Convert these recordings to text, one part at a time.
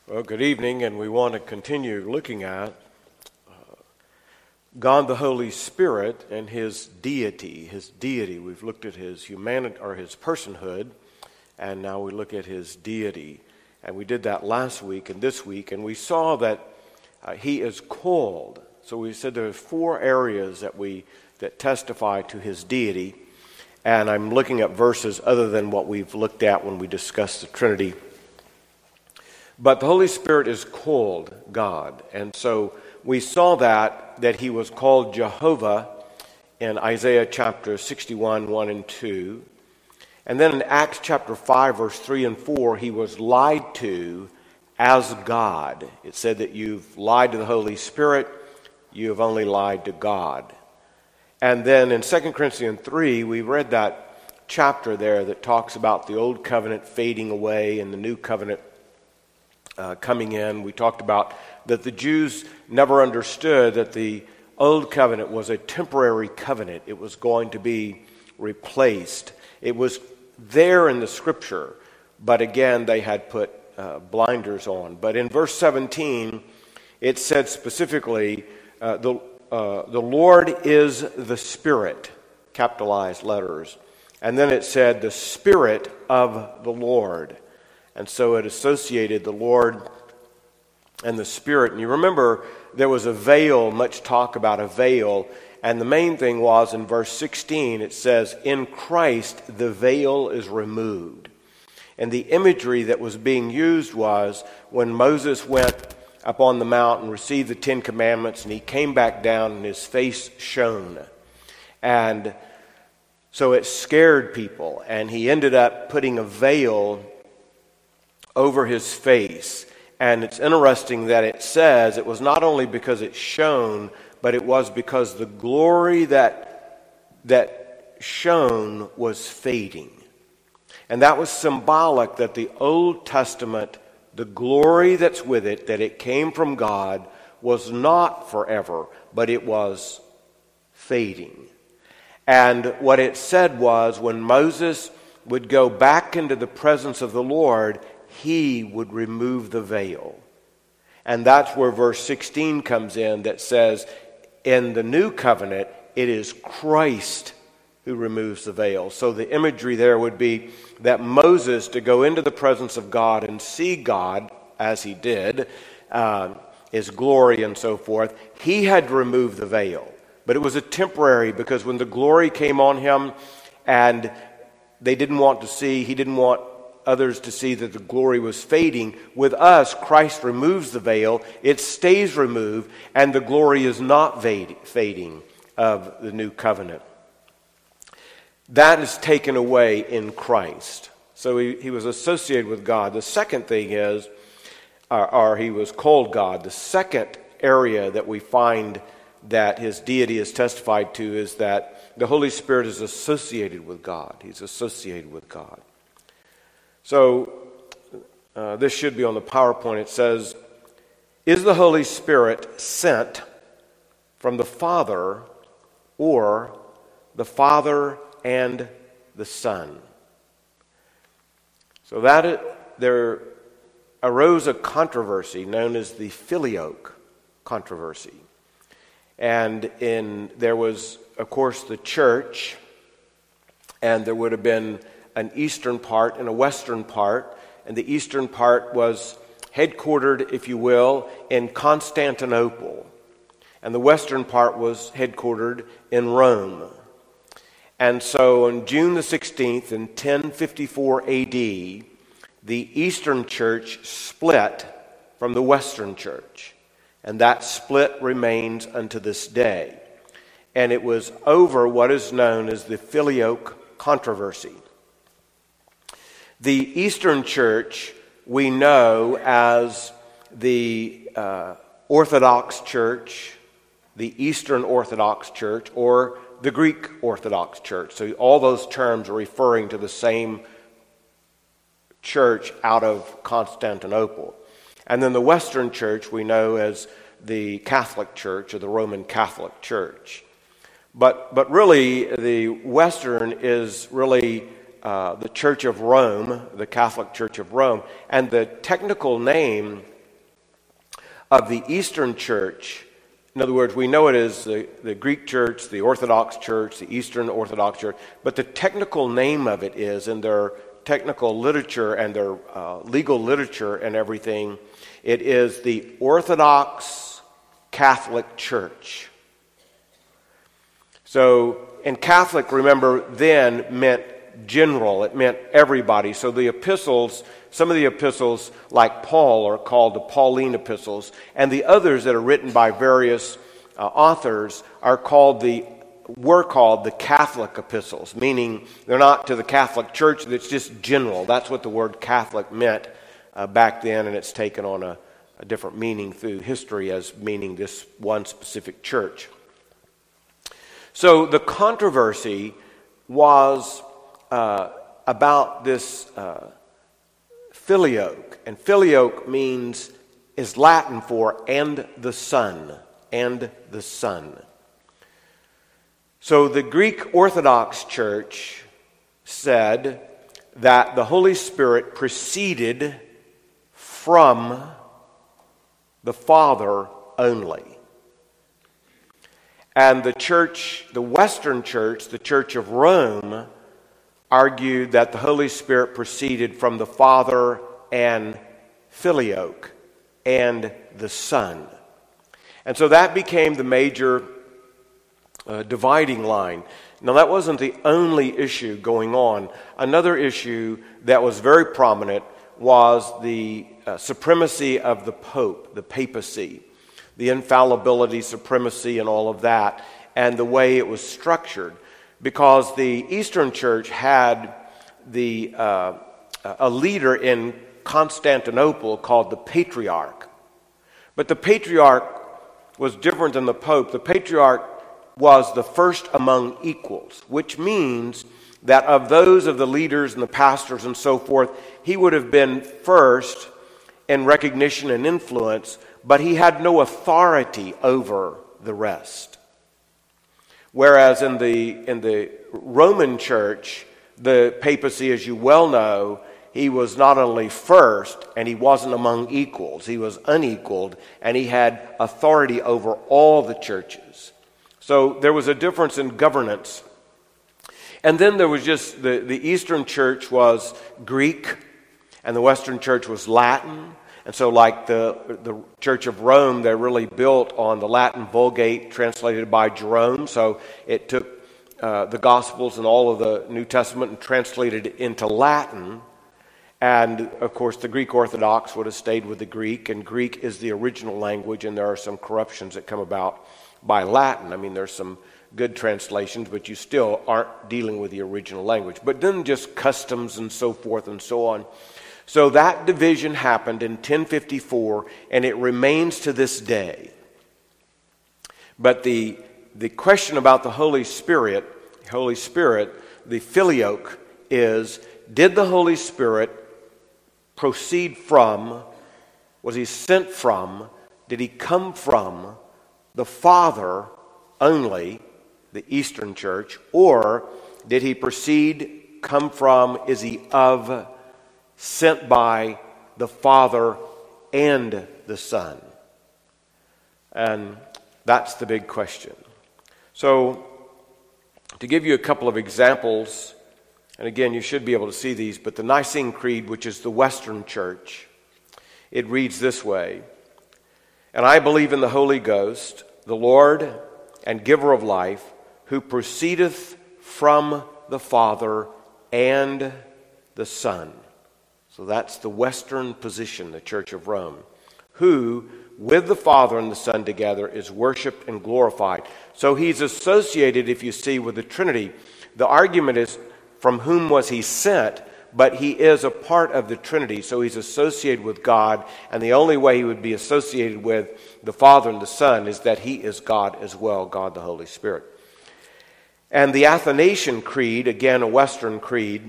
Well, good evening, and we want to continue looking at God the Holy Spirit and His deity. We've looked at His humanity or His personhood, and now we look at His deity. And we did that last week and this week, and we saw that He is called. So we said there are four areas that testify to His deity, and I'm looking at verses other than what we've looked at when we discussed the Trinity. But the Holy Spirit is called God. And so we saw that He was called Jehovah in Isaiah chapter 61, 1 and 2. And then in Acts chapter 5, verse 3 and 4, He was lied to as God. It said that you've lied to the Holy Spirit, you have only lied to God. And then in 2 Corinthians 3, we read that chapter there that talks about the old covenant fading away and the new covenant coming in. We talked about that the Jews never understood that the old covenant was a temporary covenant. It was going to be replaced. It was there in the scripture, but again, they had put blinders on. But in verse 17, it said specifically, the Lord is the Spirit, capitalized letters. And then it said, the Spirit of the Lord. And so it associated the Lord and the Spirit. And you remember there was a veil, much talk about a veil. And the main thing was in verse 16, it says, in Christ the veil is removed. And the imagery that was being used was when Moses went up on the mount and received the Ten Commandments, and he came back down and his face shone. And so it scared people. And he ended up putting a veil over his face. And it's interesting that it says it was not only because it shone, but it was because the glory that shone was fading. And that was symbolic that the Old Testament, the glory that's with it, that it came from God, was not forever, but it was fading. And what it said was when Moses would go back into the presence of the Lord, He would remove the veil. And that's where verse 16 comes in that says, in the new covenant, it is Christ who removes the veil. So the imagery there would be that Moses, to go into the presence of God and see God, as he did, His glory and so forth, he had to remove the veil. But it was a temporary, because when the glory came on him and they didn't want to see, he didn't want others to see that the glory was fading. With us, Christ removes the veil. It stays removed, and the glory is not fading of the new covenant. That is taken away in Christ. So he was associated with God. The second thing is, or he was called God. The second area that we find that his deity is testified to is that the Holy Spirit is associated with God. He's associated with God. So, this should be on the PowerPoint. It says, is the Holy Spirit sent from the Father or the Father and the Son? So there arose a controversy known as the Filioque controversy. And there was, of course, the church, and there would have been an eastern part and a western part, and the eastern part was headquartered, if you will, in Constantinople, and the western part was headquartered in Rome. And so on June the 16th in 1054 AD, the Eastern Church split from the Western Church, and that split remains unto this day. And it was over what is known as the Filioque controversy. The Eastern Church we know as the Orthodox Church, the Eastern Orthodox Church, or the Greek Orthodox Church. So all those terms are referring to the same church out of Constantinople. And then the Western Church we know as the Catholic Church or the Roman Catholic Church. But really the Western is really the Church of Rome, the Catholic Church of Rome. And the technical name of the Eastern Church, in other words, we know it as the Greek Church, the Orthodox Church, the Eastern Orthodox Church, but the technical name of it is, in their technical literature and their legal literature and everything, it is the Orthodox Catholic Church. So, and Catholic, remember, then meant general. It meant everybody. So the epistles, some of the epistles, like Paul, are called the Pauline epistles, and the others that are written by various authors were called the Catholic epistles, meaning they're not to the Catholic Church, it's just general. That's what the word Catholic meant back then, and it's taken on a different meaning through history as meaning this one specific church. So the controversy was about this filioque, and filioque is Latin for "and the Son," and the Son. So the Greek Orthodox Church said that the Holy Spirit proceeded from the Father only. And the church, the Western Church, the Church of Rome, argued that the Holy Spirit proceeded from the Father and filioque, and the Son. And so that became the major dividing line. Now, that wasn't the only issue going on. Another issue that was very prominent was the supremacy of the Pope, the papacy, the infallibility, supremacy, and all of that, and the way it was structured. Because the Eastern Church had a leader in Constantinople called the Patriarch. But the Patriarch was different than the Pope. The Patriarch was the first among equals, which means that of those of the leaders and the pastors and so forth, he would have been first in recognition and influence, but he had no authority over the rest. Whereas in the Roman Church, the papacy, as you well know, he was not only first, and he wasn't among equals, he was unequaled, and he had authority over all the churches. So there was a difference in governance. And then there was just the Eastern Church was Greek, and the Western Church was Latin. And so like the Church of Rome, they're really built on the Latin Vulgate translated by Jerome. So it took the Gospels and all of the New Testament and translated it into Latin. And, of course, the Greek Orthodox would have stayed with the Greek, and Greek is the original language, and there are some corruptions that come about by Latin. I mean, there's some good translations, but you still aren't dealing with the original language. But then just customs and so forth and so on. So that division happened in 1054, and it remains to this day. But the question about the Holy Spirit, the filioque, is, did the Holy Spirit proceed from, was he sent from, did he come from the Father only, the Eastern Church, or did he come from, is he of, sent by the Father and the Son? And that's the big question. So, to give you a couple of examples, and again, you should be able to see these, but the Nicene Creed, which is the Western Church, it reads this way: "And I believe in the Holy Ghost, the Lord and giver of life, who proceedeth from the Father and the Son." So that's the Western position, the Church of Rome. Who, with the Father and the Son together, is worshipped and glorified. So he's associated, if you see, with the Trinity. The argument is, from whom was he sent? But he is a part of the Trinity, so he's associated with God, and the only way he would be associated with the Father and the Son is that he is God as well, God the Holy Spirit. And the Athanasian Creed, again a Western creed,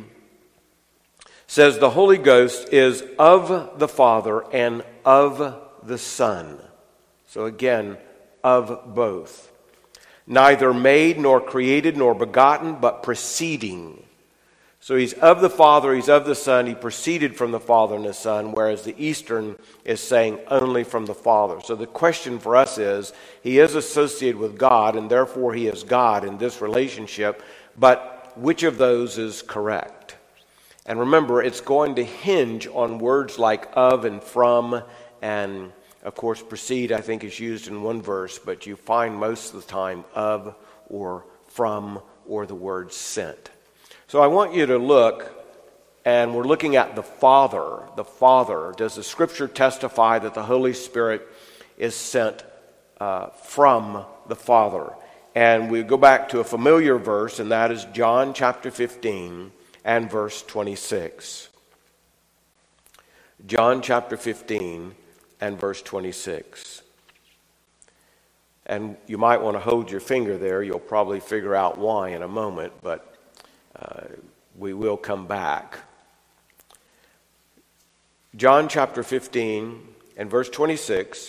says the Holy Ghost is of the Father and of the Son. So again, of both. Neither made nor created nor begotten, but proceeding. So he's of the Father, he's of the Son, he proceeded from the Father and the Son, whereas the Eastern is saying only from the Father. So the question for us is, he is associated with God, and therefore he is God in this relationship, but which of those is correct? And remember, it's going to hinge on words like of and from, and of course proceed I think is used in one verse, but you find most of the time of or from or the word sent. So I want you to look, and we're looking at the Father. The Father. Does the Scripture testify that the Holy Spirit is sent from the Father? And we go back to a familiar verse, and that is John chapter 15 and verse 26. John chapter 15 and verse 26. And you might want to hold your finger there. You'll probably figure out why in a moment, but we will come back. John chapter 15 and verse 26.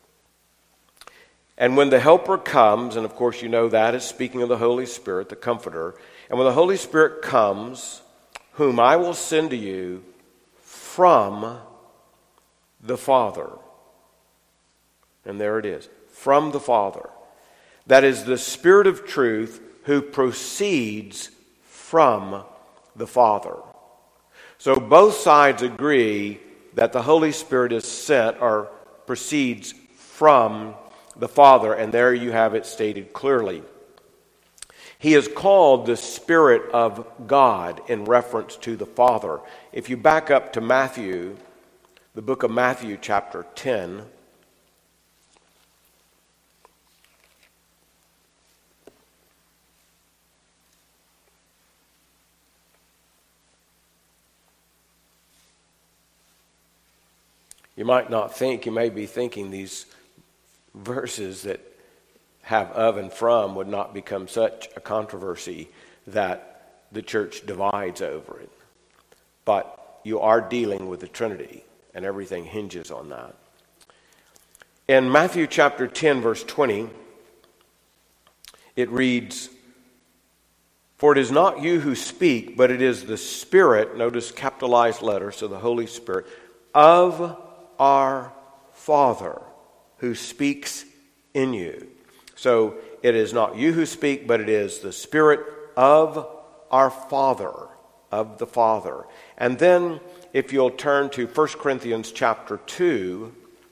And when the Helper comes, and of course you know that is speaking of the Holy Spirit, the Comforter. And when the Holy Spirit comes, whom I will send to you from the Father. And there it is, from the Father. That is the Spirit of truth who proceeds from the Father. So both sides agree that the Holy Spirit is sent or proceeds from the Father, and there you have it stated clearly. He is called the Spirit of God in reference to the Father. If you back up to Matthew, the book of Matthew chapter 10, you might not think, you may be thinking these verses that have of and from would not become such a controversy that the church divides over it. But you are dealing with the Trinity, and everything hinges on that. In Matthew chapter 10, verse 20, it reads, "For it is not you who speak, but it is the Spirit," notice capitalized letters, so the Holy Spirit, "of our Father who speaks in you." So it is not you who speak, but it is the Spirit of our Father, of the Father. And then if you'll turn to 1 Corinthians chapter 2,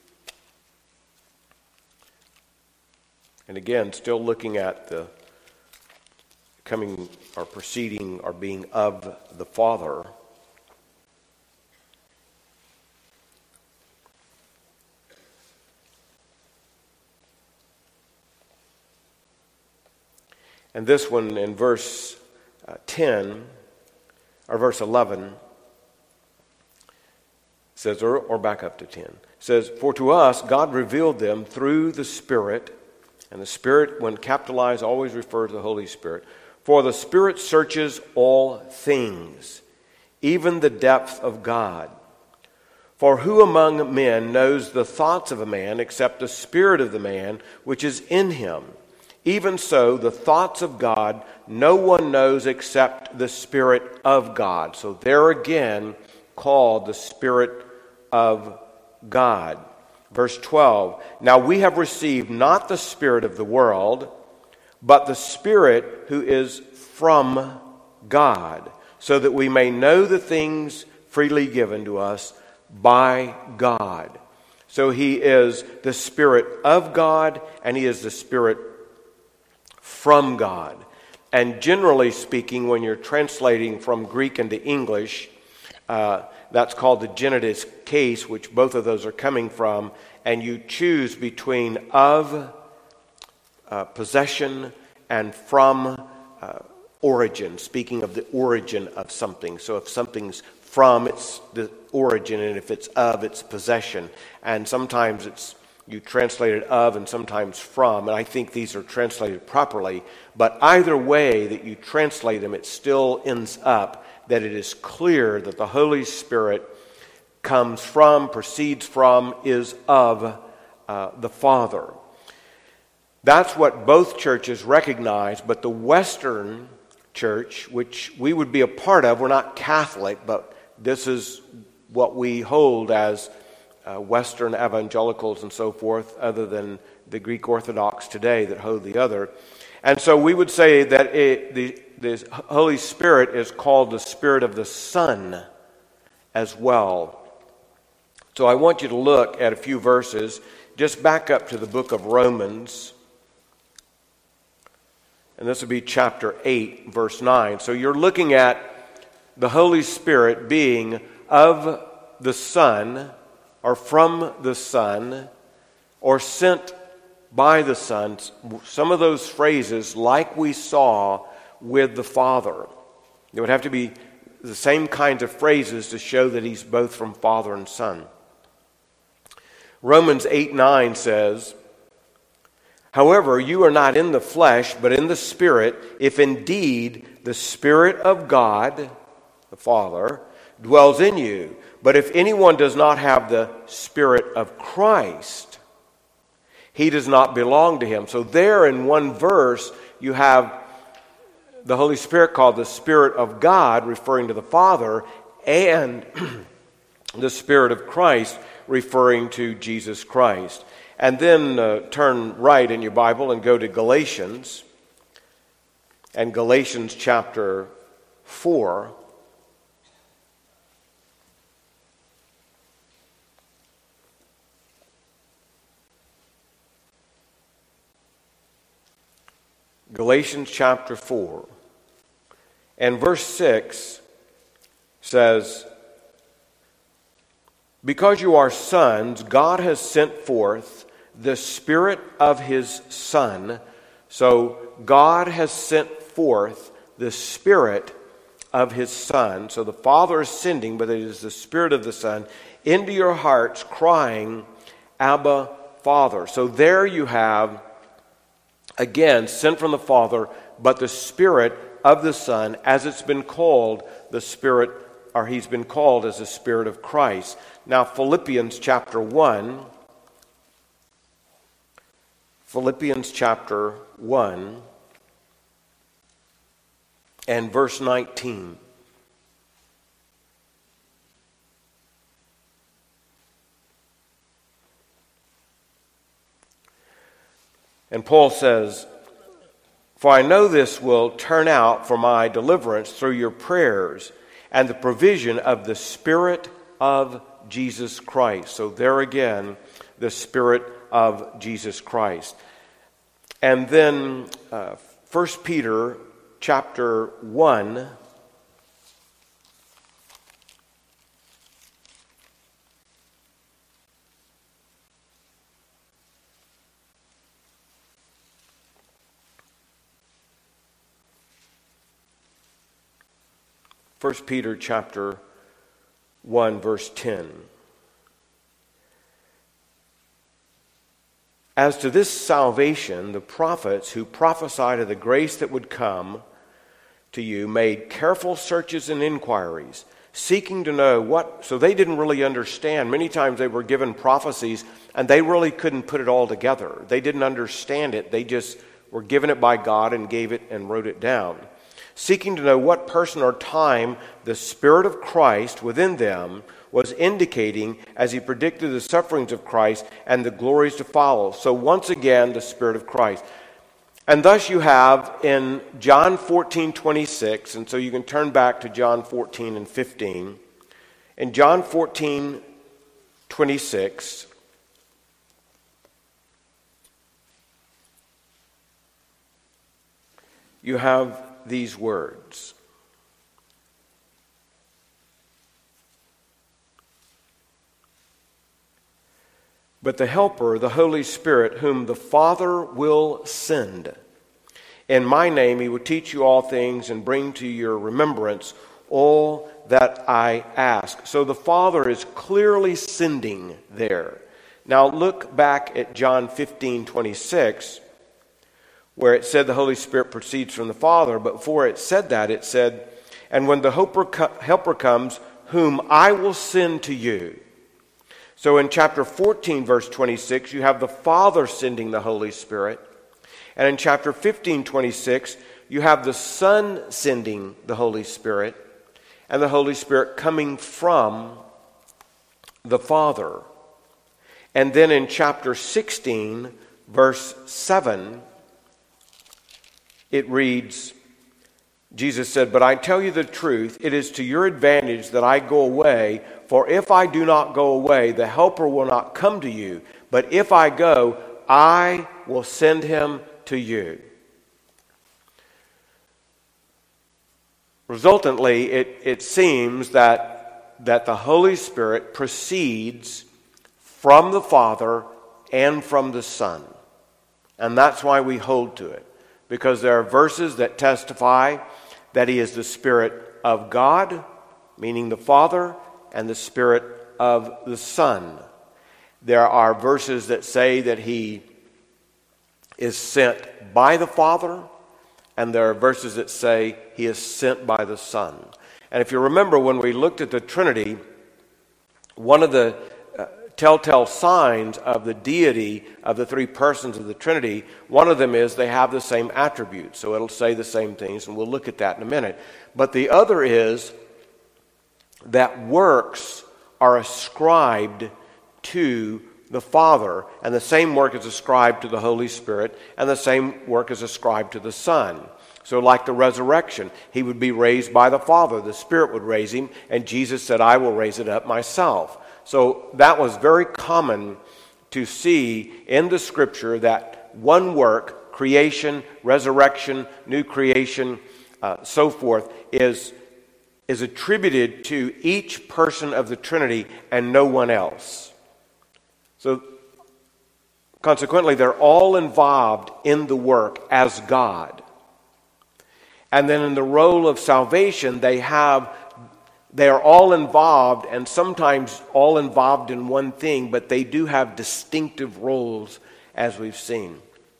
and again, still looking at the coming or proceeding or being of the Father. And this one in verse 10, or verse 11, says, or back up to 10, says, "For to us God revealed them through the Spirit," and the Spirit, when capitalized, always refers to the Holy Spirit. "For the Spirit searches all things, even the depth of God. For who among men knows the thoughts of a man except the spirit of the man which is in him? Even so, the thoughts of God no one knows except the Spirit of God." So there again, called the Spirit of God. Verse 12, "Now we have received not the spirit of the world, but the Spirit who is from God, so that we may know the things freely given to us by God." So he is the Spirit of God, and he is the Spirit from God. And generally speaking, when you're translating from Greek into English, that's called the genitive case, which both of those are coming from, and you choose between of, possession, and from, origin, speaking of the origin of something. So if something's from, it's the origin, and if it's of, it's possession. And sometimes you translate it of and sometimes from, and I think these are translated properly. But either way that you translate them, it still ends up that it is clear that the Holy Spirit comes from, proceeds from, is of the Father. That's what both churches recognize, but the Western Church, which we would be a part of. We're not Catholic, but this is what we hold as Western evangelicals and so forth, other than the Greek Orthodox today that hold the other. And so we would say that the Holy Spirit is called the Spirit of the Son as well. So I want you to look at a few verses. Just back up to the book of Romans. And this will be chapter 8, verse 9. So you're looking at the Holy Spirit being of the Son, or from the Son, or sent by the Son. Some of those phrases, like we saw with the Father. It would have to be the same kinds of phrases to show that he's both from Father and Son. Romans 8:9 says, "However, you are not in the flesh, but in the Spirit, if indeed the Spirit of God, the Father, dwells in you. But if anyone does not have the Spirit of Christ, he does not belong to him." So there in one verse, you have the Holy Spirit called the Spirit of God, referring to the Father, and the Spirit of Christ, referring to Jesus Christ. And then turn right in your Bible and go to Galatians, and Galatians chapter 4. Galatians chapter 4. And verse 6 says, "Because you are sons, God has sent forth the Spirit of His Son." So God has sent forth the Spirit of His Son. So the Father is sending, but it is the Spirit of the Son, into your hearts, crying, "Abba, Father." So there you have, again, sent from the Father, but the Spirit of the Son, as it's been called, the Spirit, or He's been called as the Spirit of Christ. Now, Philippians chapter 1. Philippians chapter 1 and verse 19. And Paul says, "For I know this will turn out for my deliverance through your prayers and the provision of the Spirit of Jesus Christ." So there again, the Spirit of Jesus Christ. And then 1 Peter chapter 1. First Peter chapter 1, verse 10. "As to this salvation, the prophets who prophesied of the grace that would come to you made careful searches and inquiries, seeking to know what..." So they didn't really understand. Many times they were given prophecies and they really couldn't put it all together. They didn't understand it. They just were given it by God and gave it and wrote it down. "Seeking to know what person or time the Spirit of Christ within them was indicating as He predicted the sufferings of Christ and the glories to follow." So once again, the Spirit of Christ. And thus you have in John 14:26, and so you can turn back to John 14 and 15. In John 14:26, you have these words. "But the Helper, the Holy Spirit, whom the Father will send, in my name He will teach you all things and bring to your remembrance all that I ask." So the Father is clearly sending there. Now look back at John 15:26, where it said the Holy Spirit proceeds from the Father. But before it said that, it said, "And when the Helper comes, whom I will send to you." So in chapter 14, verse 26, you have the Father sending the Holy Spirit. And in chapter 15, 26, you have the Son sending the Holy Spirit, and the Holy Spirit coming from the Father. And then in chapter 16, verse 7, it reads, Jesus said, "But I tell you the truth, it is to your advantage that I go away, for if I do not go away, the Helper will not come to you. But if I go, I will send him to you." Resultantly, it seems that the Holy Spirit proceeds from the Father and from the Son. And that's why we hold to it. Because there are verses that testify that he is the Spirit of God, meaning the Father, and the Spirit of the Son. There are verses that say that he is sent by the Father, and there are verses that say he is sent by the Son. And if you remember when we looked at the Trinity, one of the telltale signs of the deity of the three persons of the Trinity, one of them is they have the same attributes. So it'll say the same things, and we'll look at that in a minute. But the other is that works are ascribed to the Father, and the same work is ascribed to the Holy Spirit, and the same work is ascribed to the Son. So like the resurrection, he would be raised by the Father. The Spirit would raise him, and Jesus said, "I will raise it up myself." So that was very common to see in the Scripture, that one work, creation, resurrection, new creation, so forth, is attributed to each person of the Trinity and no one else. So consequently, they're all involved in the work as God. And then in the role of salvation, they are all involved, and sometimes all involved in one thing, but they do have distinctive roles, as we've seen.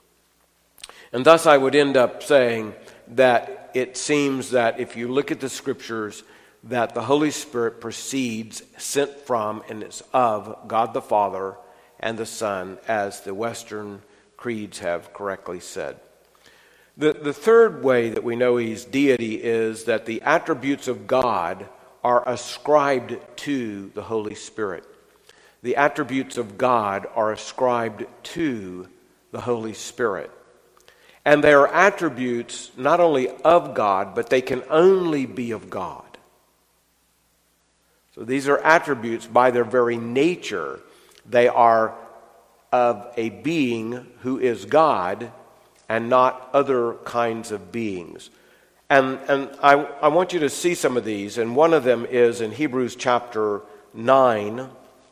And thus I would end up saying that it seems that if you look at the Scriptures, that the Holy Spirit proceeds, sent from, and is of God the Father and the Son, as the Western creeds have correctly said. The third way that we know he's deity is that the attributes of God are ascribed to the Holy Spirit. The attributes of God are ascribed to the Holy Spirit. And they are attributes not only of God, but they can only be of God. So these are attributes by their very nature. They are of a being who is God and not other kinds of beings. And I want you to see some of these, and one of them is in Hebrews chapter 9.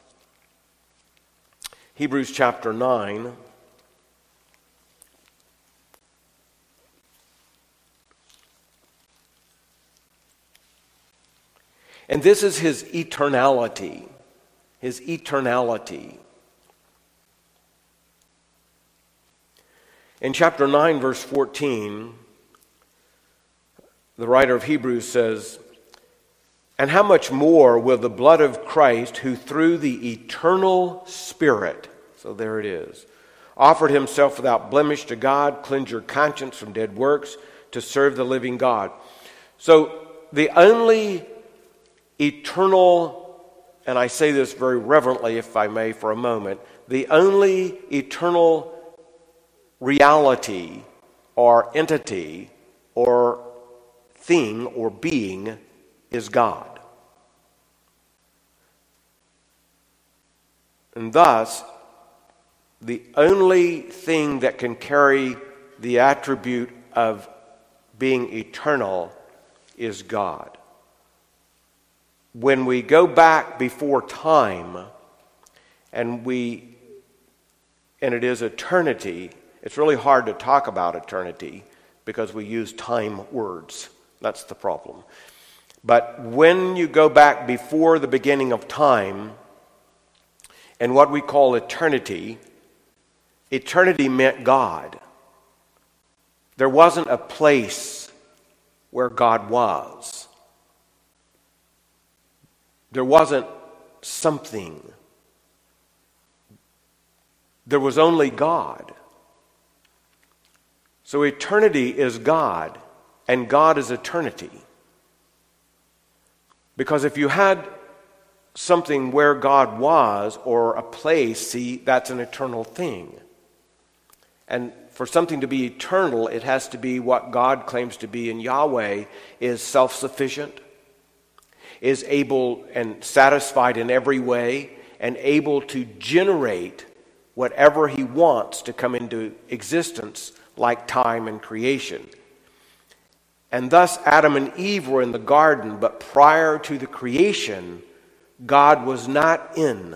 Hebrews chapter 9. And this is his eternality. His eternality. In chapter 9, verse 14, the writer of Hebrews says, "And how much more will the blood of Christ, who through the eternal Spirit," so there it is, "offered himself without blemish to God, cleanse your conscience from dead works to serve the living God." So the only eternal, and I say this very reverently if I may for a moment, the only eternal reality or entity or thing or being is God. And thus, the only thing that can carry the attribute of being eternal is God. When we go back before time and it is eternity, it's really hard to talk about eternity because we use time words. That's the problem. But when you go back before the beginning of time and what we call eternity, eternity meant God. There wasn't a place where God was. There wasn't something. There was only God. So eternity is God. and God is eternity. Because if you had something where God was, or a place, see, that's an eternal thing. And for something to be eternal, it has to be what God claims to be in Yahweh, is self-sufficient, is able and satisfied in every way, and able to generate whatever he wants to come into existence, like time and creation. And thus Adam and Eve were in the garden, but prior to the creation, God was not in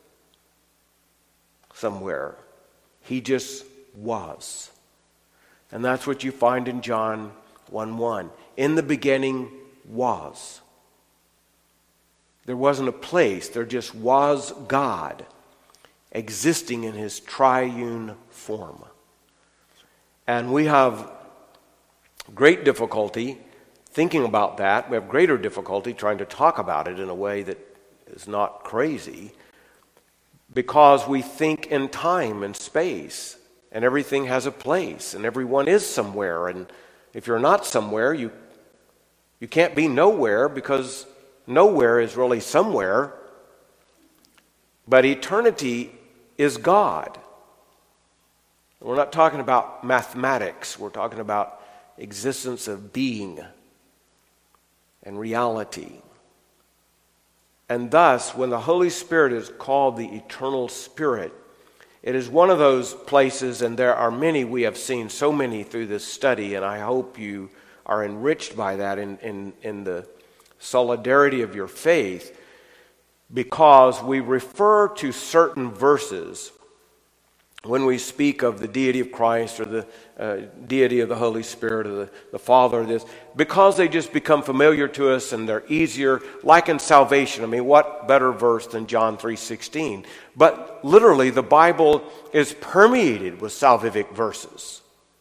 somewhere. He just was. And that's what you find in John 1:1. In the beginning was. There wasn't a place, there just was God existing in his triune form. And we have great difficulty thinking about that. We have greater difficulty trying to talk about it in a way that is not crazy, because we think in time and space, and everything has a place, and everyone is somewhere. And if you're not somewhere, you can't be nowhere, because nowhere is really somewhere. But eternity is God. We're not talking about mathematics. We're talking about existence of being and reality. And thus, when the Holy Spirit is called the Eternal Spirit, it is one of those places, and there are many, we have seen so many through this study, and I hope you are enriched by that in the solidarity of your faith, because we refer to certain verses when we speak of the deity of Christ, or the deity of the Holy Spirit, or the Father, or this, because they just become familiar to us and they're easier, like in salvation. I mean, what better verse than John 3:16? But literally, the Bible is permeated with salvific verses.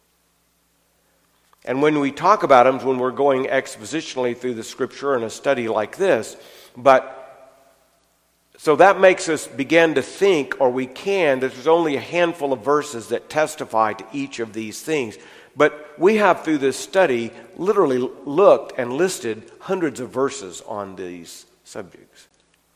And when we talk about them, when we're going expositionally through the Scripture in a study like this, so that makes us begin to think, or we can, that there's only a handful of verses that testify to each of these things. But we have, through this study, literally looked and listed hundreds of verses on these subjects.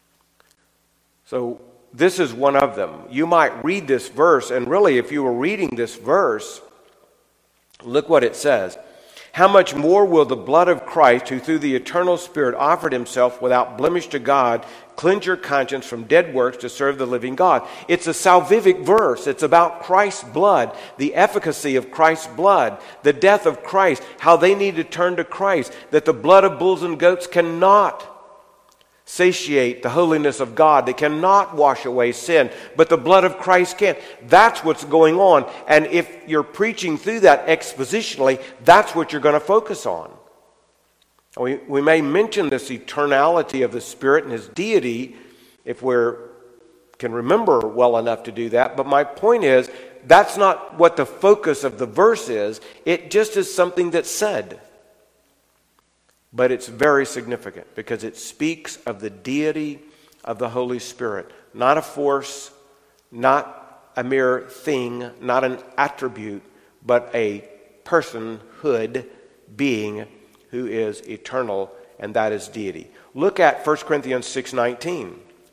So this is one of them. You might read this verse, and really, if you were reading this verse, look what it says. How much more will the blood of Christ, who through the eternal Spirit offered himself without blemish to God, cleanse your conscience from dead works to serve the living God? It's a salvific verse. It's about Christ's blood, the efficacy of Christ's blood, the death of Christ, how they need to turn to Christ, that the blood of bulls and goats cannot satiate the holiness of God. They cannot wash away sin, but the blood of Christ can. That's what's going on. And if you're preaching through that expositionally, that's what you're going to focus on. We may mention this eternality of the Spirit and his deity if we can remember well enough to do that. But my point is, that's not what the focus of the verse is. It just is something that's said. But it's very significant because it speaks of the deity of the Holy Spirit. Not a force, not a mere thing, not an attribute, but a personhood, being who is eternal, and that is deity. Look at 1 Corinthians 6:19.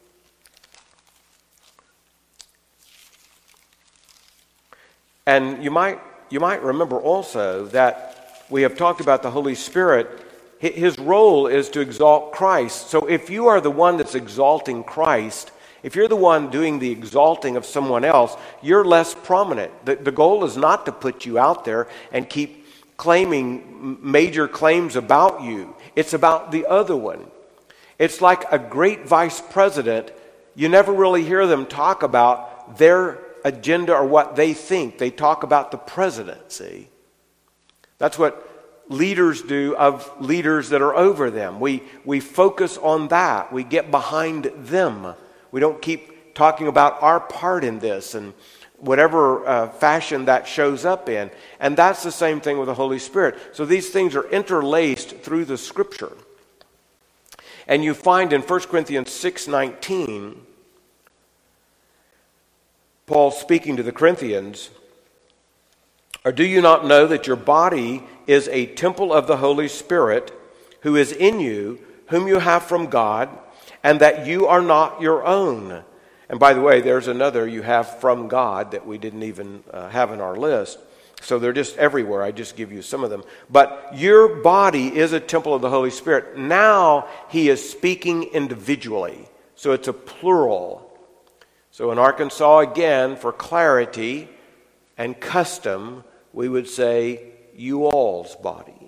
And you might remember also that we have talked about the Holy Spirit. His role is to exalt Christ. So if you are the one that's exalting Christ, if you're the one doing the exalting of someone else, you're less prominent. The goal is not to put you out there and keep claiming major claims about you. It's about the other one. It's like a great vice president. You never really hear them talk about their agenda or what they think. They talk about the presidency. That's what leaders do of leaders that are over them. We focus on that. We get behind them. We don't keep talking about our part in this and whatever fashion that shows up in. And that's the same thing with the Holy Spirit. So these things are interlaced through the Scripture. And you find in 1 Corinthians 6:19, Paul speaking to the Corinthians, Or do you not know that your body is a temple of the Holy Spirit who is in you, whom you have from God, and that you are not your own? And by the way, there's another you have from God that we didn't even have in our list. So they're just everywhere. I just give you some of them. But your body is a temple of the Holy Spirit. Now he is speaking individually. So it's a plural. So in Arkansas, again, for clarity and custom, we would say you all's body.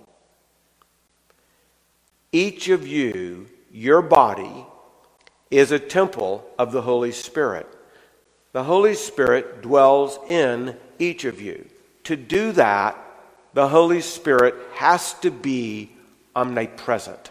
Each of you, your body, is a temple of the Holy Spirit. The Holy Spirit dwells in each of you. To do that, the Holy Spirit has to be omnipresent.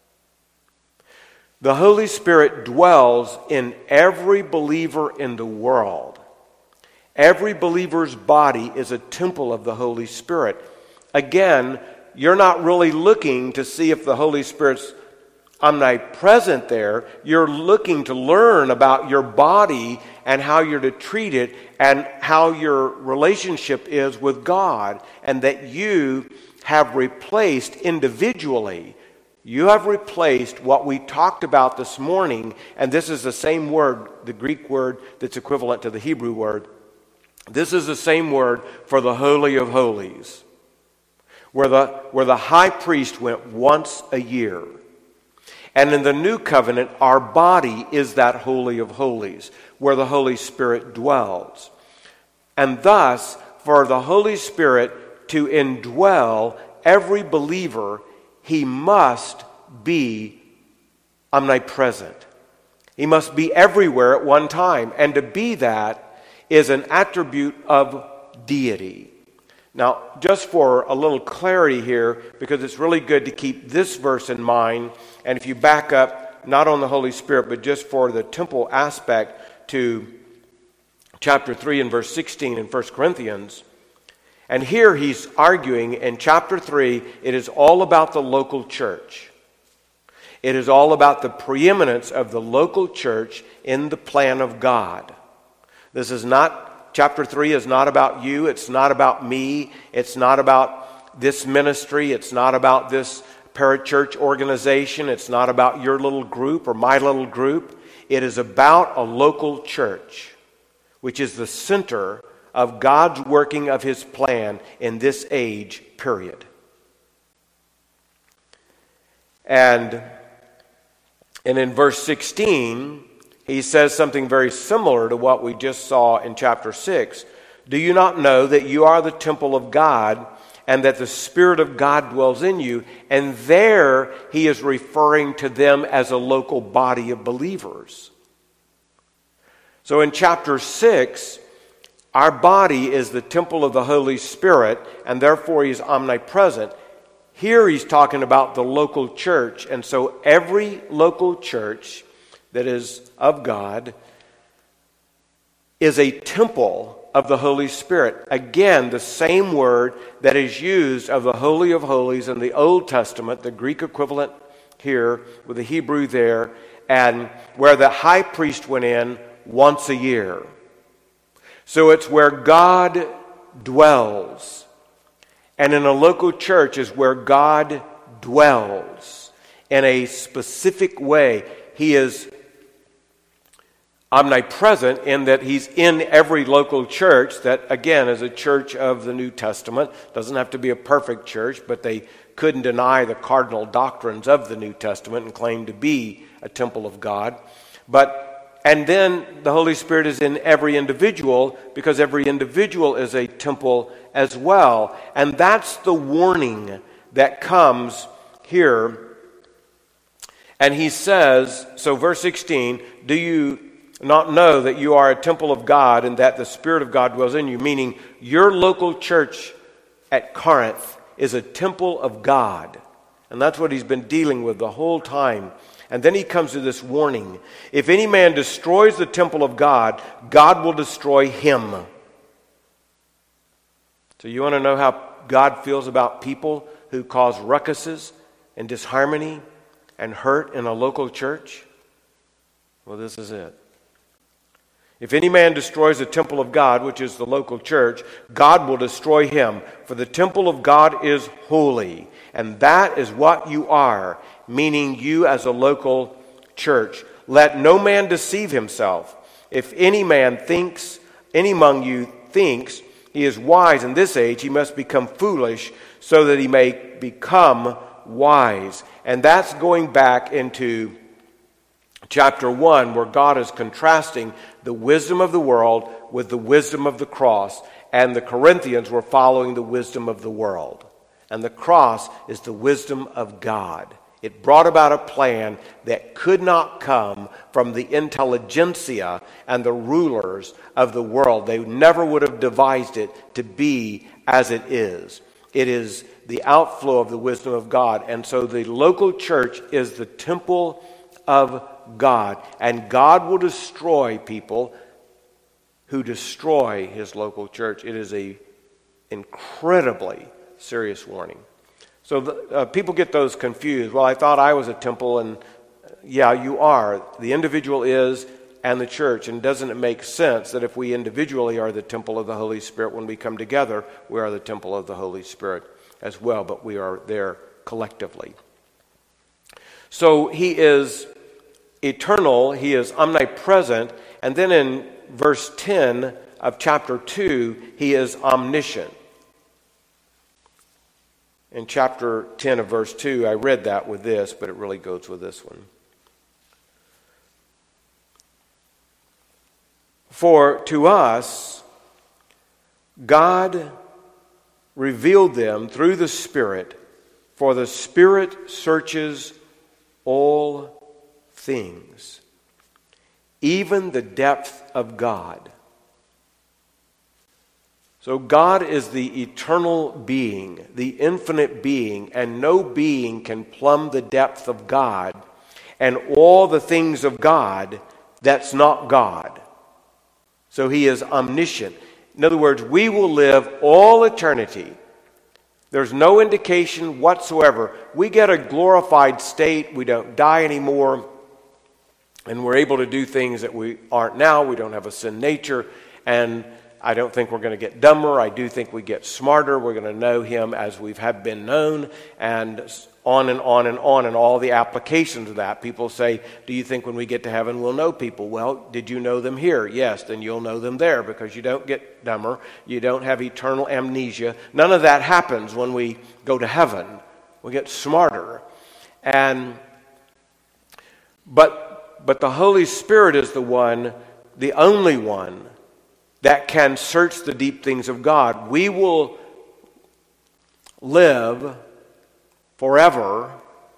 The Holy Spirit dwells in every believer in the world. Every believer's body is a temple of the Holy Spirit. Again, you're not really looking to see if the Holy Spirit's omnipresent there. You're looking to learn about your body and how you're to treat it and how your relationship is with God, and that you have replaced individually. You have replaced what we talked about this morning, and this is the same word, the Greek word that's equivalent to the Hebrew word. This is the same word for the Holy of Holies, where the high priest went once a year. And in the new covenant, our body is that Holy of Holies, where the Holy Spirit dwells. And thus, for the Holy Spirit to indwell every believer, he must be omnipresent. He must be everywhere at one time. And to be that is an attribute of deity. Now, just for a little clarity here, because it's really good to keep this verse in mind, and if you back up, not on the Holy Spirit, but just for the temple aspect to chapter 3 and verse 16 in 1 Corinthians, and here he's arguing in chapter 3, it is all about the local church. It is all about the preeminence of the local church in the plan of God. This is not, chapter 3 is not about you, it's not about me, it's not about this ministry, it's not about this parachurch organization, it's not about your little group or my little group. It is about a local church, which is the center of God's working of his plan in this age, period. And in verse 16, he says something very similar to what we just saw in chapter 6. Do you not know that you are the temple of God and that the Spirit of God dwells in you? And there he is referring to them as a local body of believers. So in chapter 6, our body is the temple of the Holy Spirit, and therefore he's omnipresent. Here he's talking about the local church, and so every local church that is of God is a temple of the Holy Spirit. Again, the same word that is used of the Holy of Holies in the Old Testament, the Greek equivalent here with the Hebrew there, and where the high priest went in once a year. So it's where God dwells. And in a local church is where God dwells in a specific way. He is omnipresent in that he's in every local church that, again, is a church of the New Testament. Doesn't have to be a perfect church, but they couldn't deny the cardinal doctrines of the New Testament and claim to be a temple of God. And then the Holy Spirit is in every individual, because every individual is a temple as well. And that's the warning that comes here. And he says, so verse 16, do you not know that you are a temple of God and that the Spirit of God dwells in you? Meaning your local church at Corinth is a temple of God. And that's what he's been dealing with the whole time. And then he comes to this warning. If any man destroys the temple of God, God will destroy him. So you want to know how God feels about people who cause ruckuses and disharmony and hurt in a local church? Well, this is it. If any man destroys the temple of God, which is the local church, God will destroy him. For the temple of God is holy, and that is what you are, meaning you as a local church. Let no man deceive himself. If any among you thinks he is wise in this age, he must become foolish so that he may become wise. And that's going back into chapter 1, where God is contrasting the wisdom of the world with the wisdom of the cross. And the Corinthians were following the wisdom of the world. And the cross is the wisdom of God. It brought about a plan that could not come from the intelligentsia and the rulers of the world. They never would have devised it to be as it is. It is the outflow of the wisdom of God. And so the local church is the temple of God. And God will destroy people who destroy his local church. It is an incredibly serious warning. So people get those confused. Well, I thought I was a temple, and yeah, you are. The individual is, and the church. And doesn't it make sense that if we individually are the temple of the Holy Spirit, when we come together, we are the temple of the Holy Spirit as well, but we are there collectively. So he is eternal, he is omnipresent, and then in verse 10 of chapter 2, he is omniscient. In chapter 10 of verse 2, I read that with this, but it really goes with this one. For to us, God revealed them through the Spirit, for the Spirit searches all things, even the depth of God. So God is the eternal being, the infinite being, and no being can plumb the depth of God and all the things of God that's not God. So he is omniscient. In other words, we will live all eternity. There's no indication whatsoever. We get a glorified state. We don't die anymore. And we're able to do things that we aren't now. We don't have a sin nature. And I don't think we're going to get dumber. I do think we get smarter. We're going to know him as we have been known, and on and on and on, and all the applications of that. People say, do you think when we get to heaven we'll know people? Well, did you know them here? Yes, then you'll know them there, because you don't get dumber. You don't have eternal amnesia. None of that happens when we go to heaven. We get smarter. But the Holy Spirit is the one, the only one, that can search the deep things of God. We will live forever.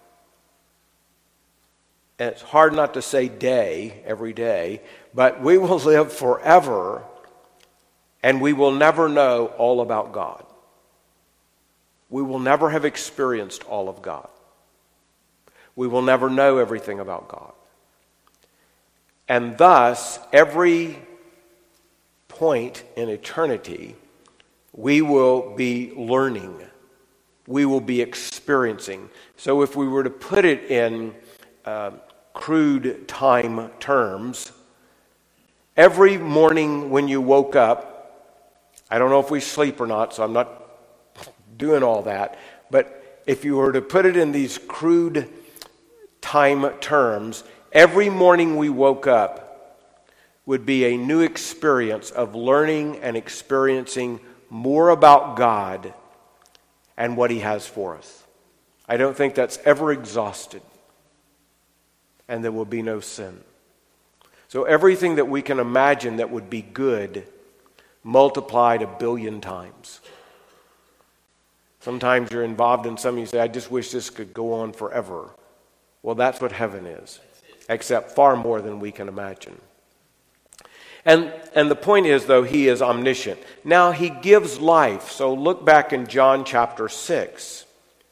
And it's hard not to say day, every day, but we will live forever, and we will never know all about God. We will never have experienced all of God. We will never know everything about God. And thus, every point in eternity, we will be learning. We will be experiencing. So if we were to put it in crude time terms, every morning when you woke up, I don't know if we sleep or not, so I'm not doing all that, but if you were to put it in these crude time terms, every morning we woke up would be a new experience of learning and experiencing more about God and what he has for us. I don't think that's ever exhausted. And there will be no sin. So everything that we can imagine that would be good, multiplied 1 billion times. Sometimes you're involved in something, you say, I just wish this could go on forever. Well, that's what heaven is, except far more than we can imagine. And the point is, though, he is omniscient. Now, he gives life. So look back in John chapter 6.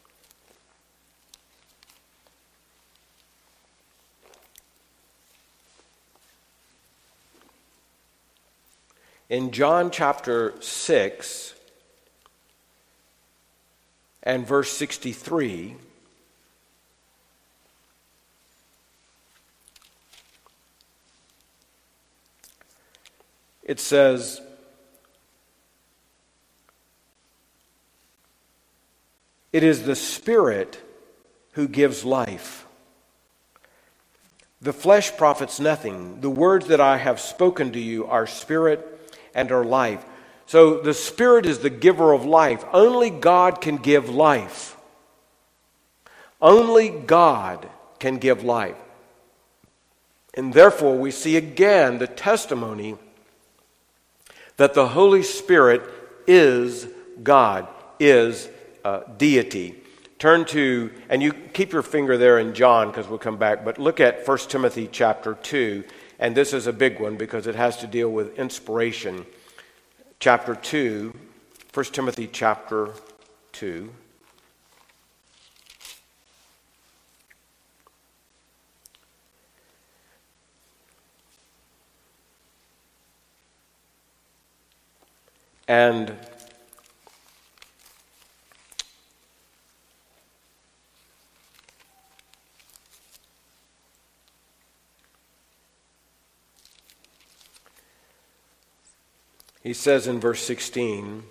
In John chapter 6 and verse 63, it says, "It is the Spirit who gives life. The flesh profits nothing. The words that I have spoken to you are spirit and are life." So the Spirit is the giver of life. Only God can give life. Only God can give life. And therefore we see again the testimony that the Holy Spirit is God, is deity. Turn to, and you keep your finger there in John because we'll come back, but look at 1 Timothy chapter 2, and this is a big one because it has to deal with inspiration. Chapter 2, 1 Timothy chapter 2. And he says in verse 16,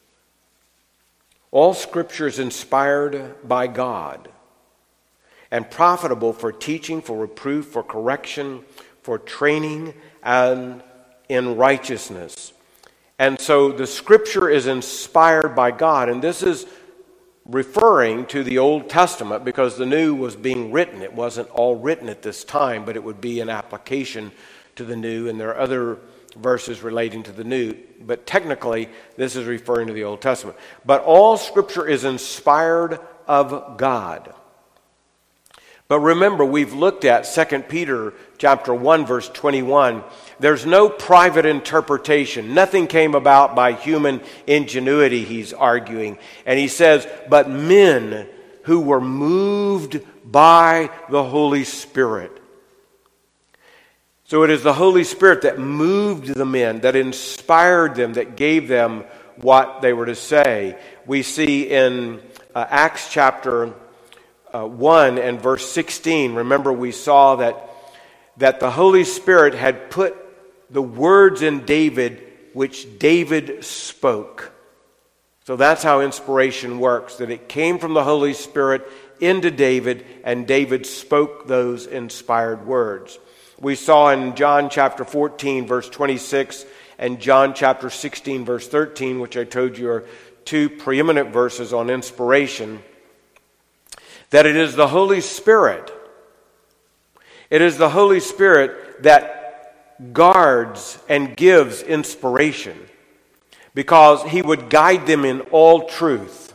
"All Scripture is inspired by God and profitable for teaching, for reproof, for correction, for training, and in righteousness." And so the Scripture is inspired by God, and this is referring to the Old Testament because the New was being written. It wasn't all written at this time, but it would be an application to the New, and there are other verses relating to the New, but technically this is referring to the Old Testament. But all Scripture is inspired of God. But remember, we've looked at 2 Peter chapter 1, verse 21. There's no private interpretation. Nothing came about by human ingenuity, he's arguing. And he says, but men who were moved by the Holy Spirit. So it is the Holy Spirit that moved the men, that inspired them, that gave them what they were to say. We see in Acts chapter 1 and verse 16, remember we saw that the Holy Spirit had put the words in David which David spoke. So that's how inspiration works, that it came from the Holy Spirit into David, and David spoke those inspired words. We saw in John chapter 14, verse 26, and John chapter 16, verse 13, which I told you are two preeminent verses on inspiration, that it is the Holy Spirit. It is the Holy Spirit that guards and gives inspiration, because he would guide them in all truth.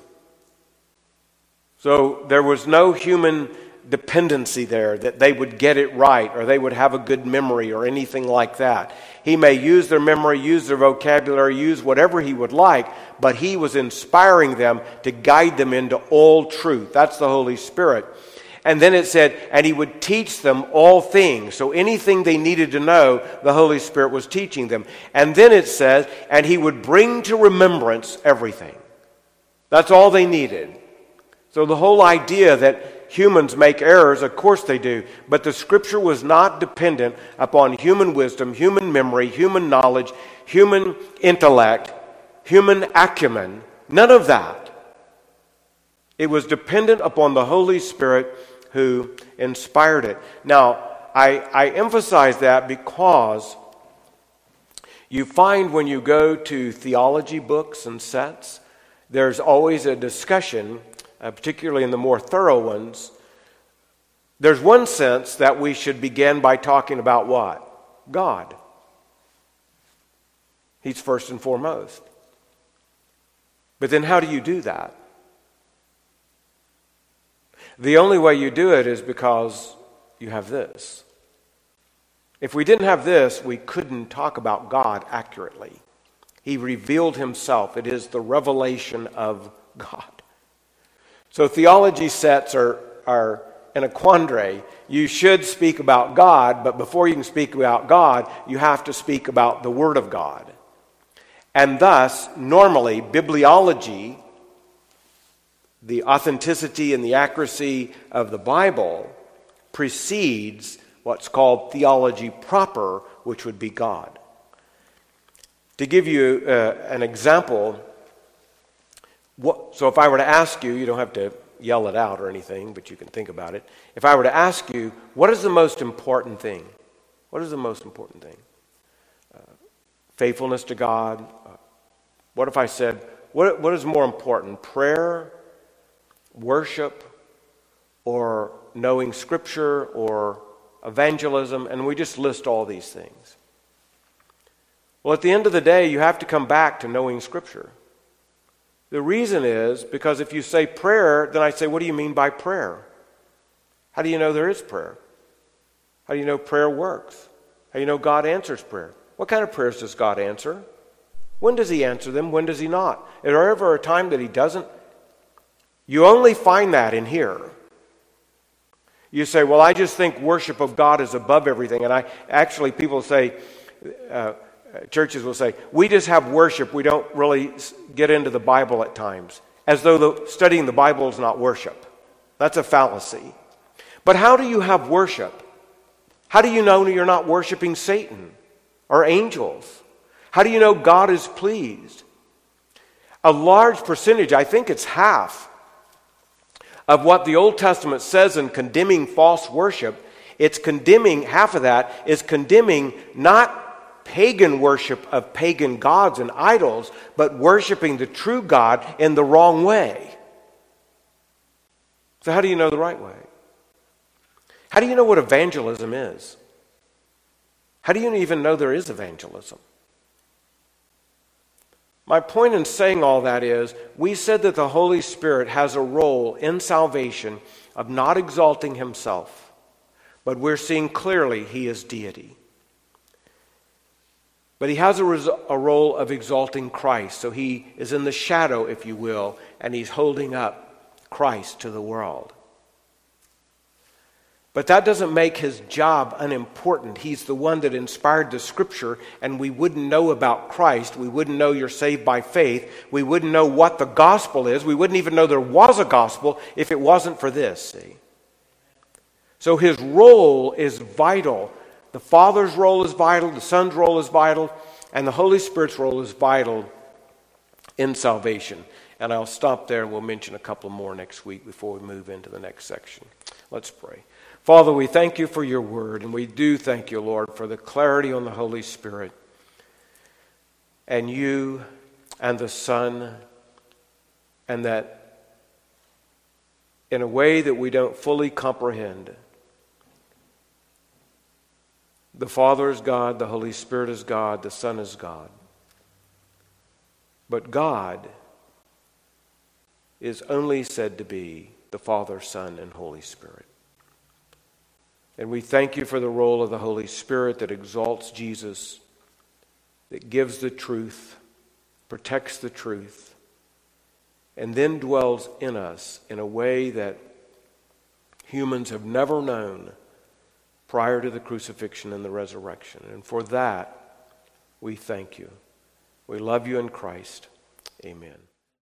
So there was no human dependency there, that they would get it right or they would have a good memory or anything like that. He may use their memory, use their vocabulary, use whatever he would like, but he was inspiring them to guide them into all truth. That's the Holy Spirit. And then it said, and he would teach them all things. So anything they needed to know, the Holy Spirit was teaching them. And then it says, and he would bring to remembrance everything. That's all they needed. So the whole idea that humans make errors, of course they do, but the Scripture was not dependent upon human wisdom, human memory, human knowledge, human intellect, human acumen, none of that. It was dependent upon the Holy Spirit who inspired it. Now, I emphasize that because you find when you go to theology books and sets, there's always a discussion, particularly in the more thorough ones. There's one sense that we should begin by talking about what? God. He's first and foremost. But then how do you do that? The only way you do it is because you have this. If we didn't have this, we couldn't talk about God accurately. He revealed himself. It is the revelation of God. So theology sets are in a quandary. You should speak about God, but before you can speak about God, you have to speak about the Word of God. And thus, normally, bibliology, the authenticity and the accuracy of the Bible, precedes what's called theology proper, which would be God. To give you an example, so if I were to ask you, you don't have to yell it out or anything, but you can think about it. If I were to ask you, what is the most important thing? What is the most important thing? Faithfulness to God? What if I said, what is more important, prayer, worship, or knowing Scripture, or evangelism? And we just list all these things. Well, at the end of the day, you have to come back to knowing Scripture. The reason is because if you say prayer, then I say, what do you mean by prayer? How do you know there is prayer? How do you know prayer works? How do you know God answers prayer? What kind of prayers does God answer? When does He answer them? When does He not? Is there ever a time that He doesn't? You only find that in here. You say, well, I just think worship of God is above everything. And people say, churches will say, we just have worship. We don't really get into the Bible at times. As though studying the Bible is not worship. That's a fallacy. But how do you have worship? How do you know you're not worshiping Satan or angels? How do you know God is pleased? A large percentage, I think it's half, of what the Old Testament says in condemning false worship, half of that is condemning not pagan worship of pagan gods and idols, but worshiping the true God in the wrong way. So how do you know the right way? How do you know what evangelism is? How do you even know there is evangelism? My point in saying all that is, we said that the Holy Spirit has a role in salvation of not exalting Himself, but we're seeing clearly He is deity. But He has a role of exalting Christ. So He is in the shadow, if you will, and He's holding up Christ to the world. But that doesn't make His job unimportant. He's the one that inspired the Scripture, and we wouldn't know about Christ. We wouldn't know you're saved by faith. We wouldn't know what the gospel is. We wouldn't even know there was a gospel if it wasn't for this, see? So His role is vital. The Father's role is vital, the Son's role is vital, and the Holy Spirit's role is vital in salvation. And I'll stop there and we'll mention a couple more next week before we move into the next section. Let's pray. Father, we thank You for Your word, and we do thank You, Lord, for the clarity on the Holy Spirit and You and the Son, and that in a way that we don't fully comprehend, the Father is God, the Holy Spirit is God, the Son is God. But God is only said to be the Father, Son, and Holy Spirit. And we thank You for the role of the Holy Spirit that exalts Jesus, that gives the truth, protects the truth, and then dwells in us in a way that humans have never known prior to the crucifixion and the resurrection. And for that, we thank You. We love You in Christ. Amen.